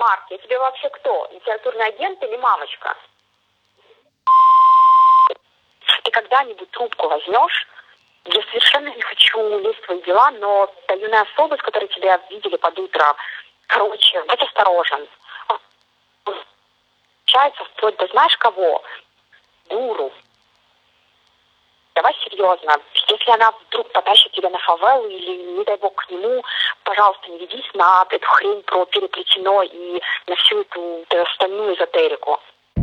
Марк, я тебе вообще кто? Литературный агент или мамочка? Ты когда-нибудь трубку возьмешь? Я совершенно не хочу лезть в твои дела, но та юная особа, с которой тебя видели под утро, короче, будь осторожен. Получается вплоть до знаешь кого? Гуру. Давай серьезно. Если она вдруг потащит тебя на фавелу или, не дай бог, к нему, пожалуйста, не ведись на эту хрень про переплетено и на всю эту остальную эзотерику.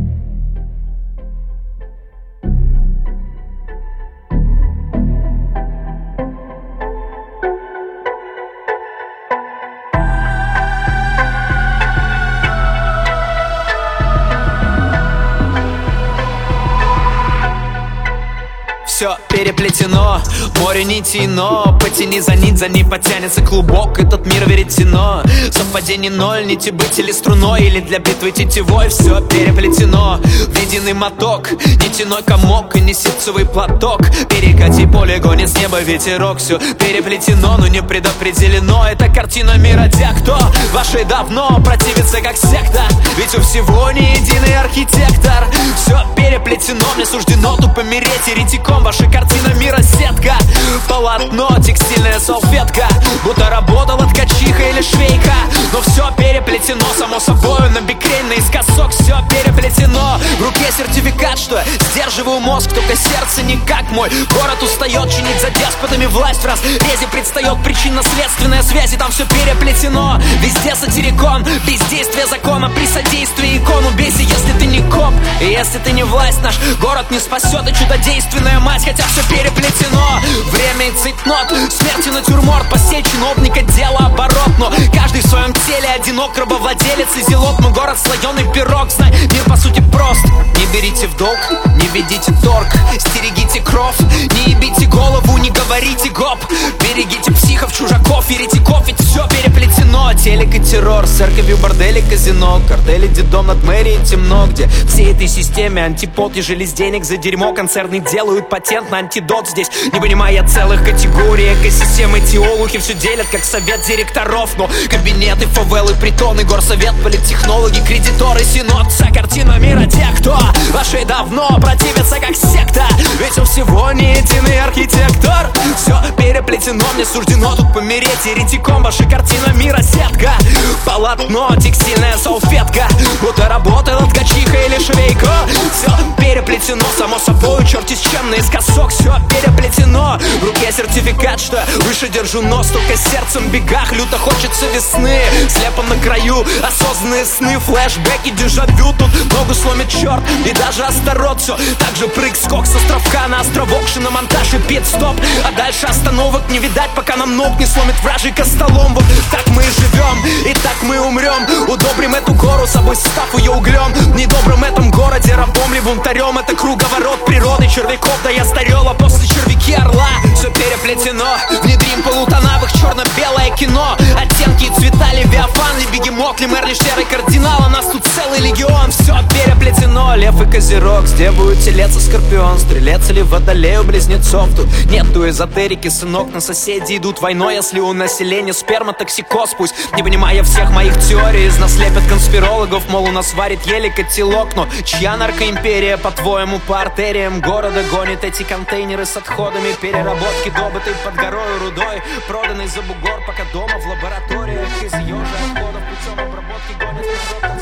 Все переплетено, море нитей, но потяни за ней потянется клубок. Этот мир веретено, совпадений ноль, нити быть или струной, или для битвы тетевой. Все переплетено, в единый моток, нитяной комок и не ситцевый платок. Перекати поле, гонит с неба ветерок. Все переплетено, но не предопределено. Это картина мира тех, кто вашей давно противится как секта. Ведь у всего не единый архитектор. Все переплетено, мне суждено тупо мереть еретиком. Ваша картина мира сетка, полотно, текстильная салфетка, будто работала ткачиха или швейка. Но все переплетено, само собой, на бикрень, наискосок. Все переплетено, в руке сертификат, что сдерживаю мозг, только сердце не как мой. Город устает чинить за деспотами власть, в разрезе предстает причинно-следственная связь. И там все переплетено, везде сатирикон, бездействие закона при содействии икону. Бейся, если ты не коп, и если ты не власть, наш город не спасет и чудодейственная мать. Хотя все переплетено, время и цейтнот, смерть и натюрморт, посей чиновника, дело оборот. Но каждый в своем теле одинок, рабовладелец и зелот. Мы город слоеный пирог, знай, мир по сути прост. Не берите в долг, не ведите торг, стерегите кровь, не ебите голову, не говорите гоп. Берегите психов, чужаков, еретиков, ведь все переплетено. Телек и террор, церковью, бордели, казино, картели, детдом над мэрией темно. Где всей этой системе антипод, ежели с денег за дерьмо концерны делают патент на антидот. Здесь не понимая целых категорий экосистемы, теолухи все делят как совет директоров. Но кабинеты, фавелы, притоны, горсовет, политтехнологи, кредиторы, синод. Вся картина мира тех, кто вашей давно противится как секта. Ведь у всего не единый архитектор. Все переплетено, мне суждено тут помереть еретиком. Ваша картина мира сетка, полотно, текстильная салфетка, будто работала ткачиха или швейка. Все переплетено, само собой, черти с чем наискосок. Все переплетено, в руке сертификат, что выше держу нос, только сердцем в бегах. Люто хочется весны, слепо на краю осознанные сны, флешбеки, дежавю. Тут ногу сломит черт и даже Астарот. Все так же прыг-скок с островка на островок, шиномонтаж и пит-стоп. А дальше остановок не видать, пока нам ног не сломит вражий костолом. Вот так мы и живем, и так мы умрем. Удобрим эту гору, собой став ее углем. В недобром этом городе рабом ли бунтарем. Это круговорот природы червяков, да я старел, а после червяки орла. Все переплетено, внедрим полутонавых черно-белое кино. Оттенки и цвета, левиафан ли бегемот, ли мэр, ли серый кардинал. У нас тут целый легион, все переплетено. Лев и козерог, где будет телец и скорпион, стрелец или водолей у близнецов. Тут нету эзотерики, сынок, на соседи идут войной. Если у населения сперматоксикоз, пусть не понимая всех моих теорий, из нас лепят конспирологов, мол, у нас варит еле котелок. Но чья наркоимперия, по-твоему, по артериям города гонит эти контейнеры с отходами переработки, добытой под горой рудой, проданной за бугор, пока дома в лабораториях из ежа отходов путем обработки гонят в народ.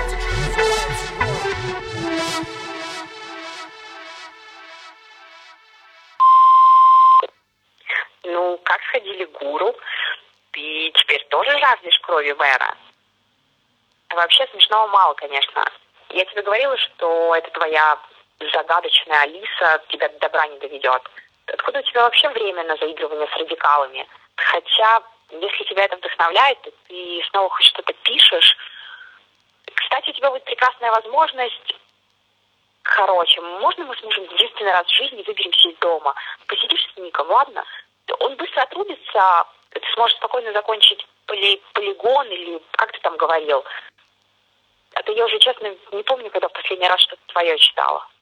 Ну, как сходили гуру? Ты теперь тоже жаждешь крови мэра? Вообще смешного мало, конечно. Я тебе говорила, что это твоя загадочная Алиса тебя до добра не доведет. Откуда у тебя вообще время на заигрывание с радикалами? Хотя, если тебя это вдохновляет, то ты снова хоть что-то пишешь. Кстати, у тебя будет прекрасная возможность. Короче, можно мы с мужем единственный раз в жизни выберемся из дома? Посидишь с Ником, ладно? Он быстро отрубится, ты сможешь спокойно закончить полигон или как ты там говорил. А то я уже, честно, не помню, когда в последний раз что-то твое читала.